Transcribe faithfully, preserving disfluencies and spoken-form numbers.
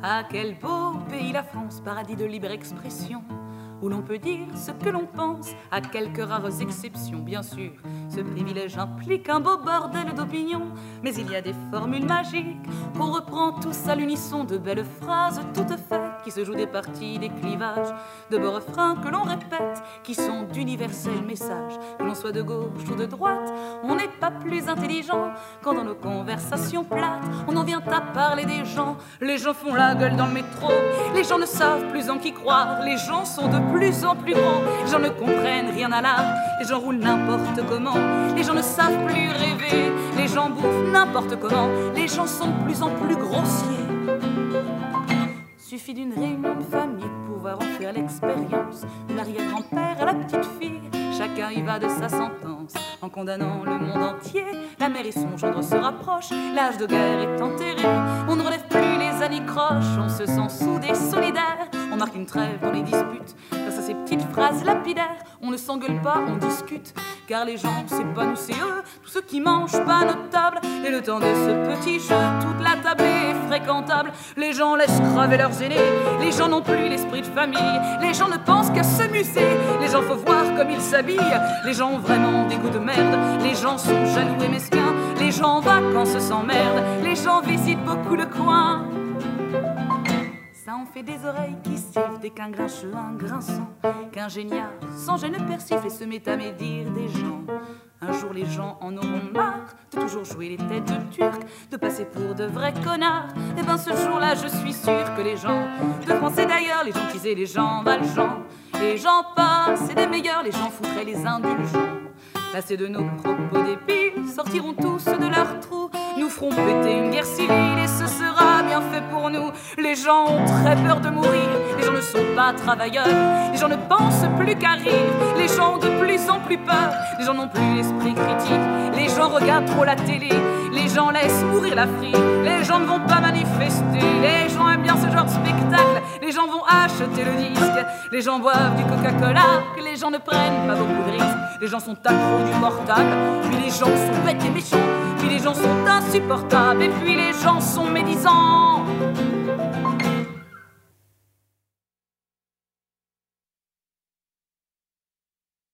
Ah, quel beau pays la France, paradis de libre expression, où l'on peut dire ce que l'on pense, à quelques rares exceptions, bien sûr. Ce privilège implique un beau bordel d'opinion, mais il y a des formules magiques qu'on reprend tous à l'unisson, de belles phrases toutes faites qui se jouent des parties, des clivages, de beaux refrains que l'on répète, qui sont d'universels messages. Que l'on soit de gauche ou de droite, on n'est pas plus intelligent quand dans nos conversations plates, on en vient à parler des gens. Les gens font la gueule dans le métro, les gens ne savent plus en qui croire, les gens sont de plus en plus grands, les gens ne comprennent rien à l'art, les gens roulent n'importe comment, les gens ne savent plus rêver, les gens bouffent n'importe comment, les gens sont de plus en plus grossiers. Suffit d'une réunion de famille pour pouvoir en faire l'expérience, de l'arrière-grand-père à la petite fille, chacun y va de sa sentence, en condamnant le monde entier. La mère et son gendre se rapprochent, l'âge de guerre est enterré, on ne relève plus les anicroches, on se sent soudés, solidaires, on marque une trêve dans les disputes, grâce à ces petites phrases lapidaires, on ne s'engueule pas, on discute, car les gens, c'est pas nous, c'est eux, tous ceux qui mangent pas à notre table, et le temps de ce petit jeu, toute la table est fréquentable, les gens laissent crever leurs aînés, les gens n'ont plus l'esprit de famille, les gens ne pensent qu'à se muser, les gens faut voir comme ils s'habillent, les gens ont vraiment des goûts de merde, les gens sont jaloux et mesquins, les gens en vacances s'emmerdent, les gens visitent beaucoup le coin. Ça en fait des oreilles qui sifflent dès qu'un grincheux, un grinçant, qu'un génial sans gêne persifle et se met à médire des gens. Un jour les gens en auront marre de toujours jouer les têtes de turcs, de passer pour de vrais connards. Et ben ce jour-là je suis sûre que les gens de Français d'ailleurs, les gens qui et les gens Valjean, les gens passent et des meilleurs, les gens foutraient les indulgents. Lassés de nos propos débiles, sortiront tous de leur trou, nous ferons péter une guerre civile et ce sera bien fait pour nous. Les gens ont très peur de mourir, les gens ne sont pas travailleurs, les gens ne pensent plus qu'à rire, les gens ont de plus en plus peur, les gens n'ont plus l'esprit critique, les gens regardent trop la télé, les gens laissent mourir la frie, les gens ne vont pas manifester, les gens aiment bien ce genre de spectacle, les gens vont acheter le disque, les gens boivent du Coca-Cola, que les gens ne prennent pas beaucoup de risques, les gens sont accros du portable, puis les gens sont bêtes et méchants, puis les gens sont insupportables, et puis les gens sont médisants.